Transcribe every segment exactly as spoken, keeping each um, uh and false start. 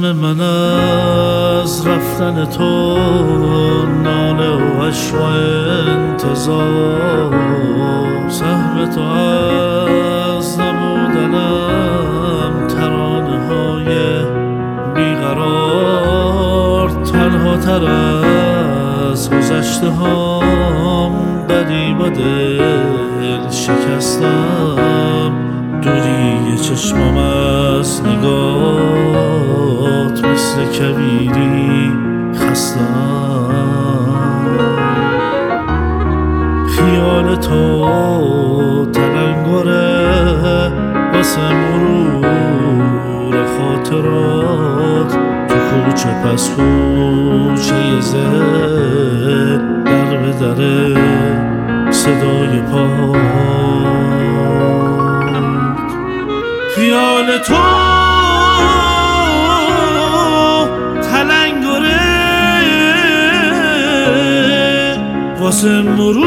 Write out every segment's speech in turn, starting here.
عزم من از رفتن تو، ناله و عشق و انتظار، سهم تو از نبودنم، ترانه های بیقرار، تنها تر از گذشته هام، بدی با دل شکستم، دوری چشمم از نگات، مثل کویری خستم. خیال تو تلنگره واسه مرور خاطرات، تو کوچه پس کوچه زه، در به در صدای پات. خیال تو تلنگره واسه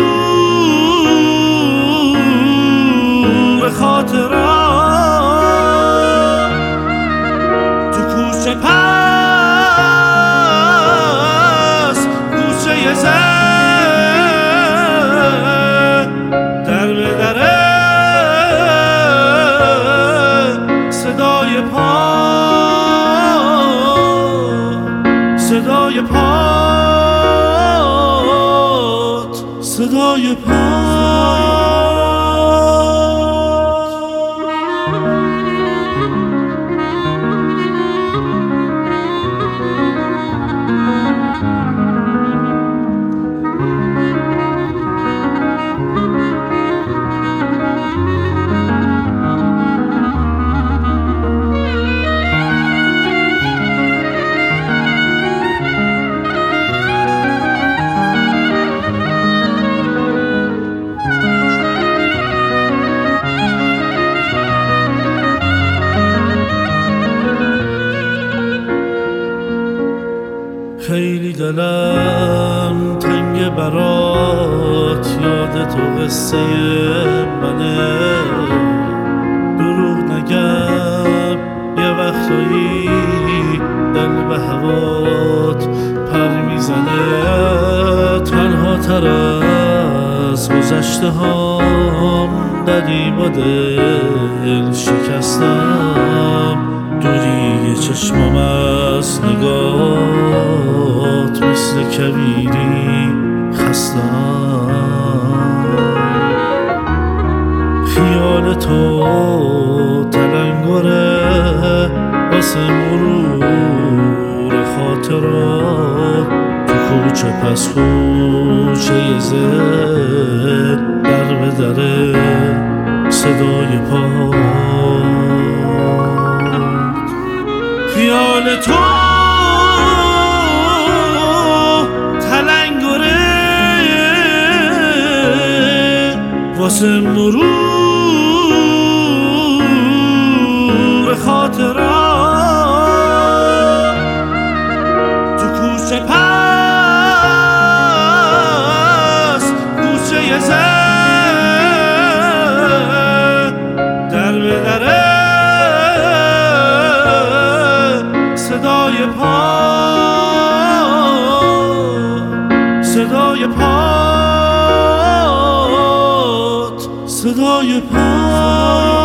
مرور خاطرات، تو کوچه پس کوچه زن، در به در صدای پات، صدای پات، صدای پات. خیلی دلم تنگ برات، یاد تو قصه منه، دروغ نگم یه وقتایی دل به هوات پر میزنه، تنها تر از گذشته هام، دلی با دل شکستم، دوری چشمم از نگات، مثل کویری خستم. خیال تو تلنگره واسه مرور خاطرات، تو کوچه پس کوچه زه، در به در صدای پات. خیال تو تلنگره واسه مرور خاطرات، تو کوچه پس کوچه زن، در به در صدای پات، صدای پات، صدای پات.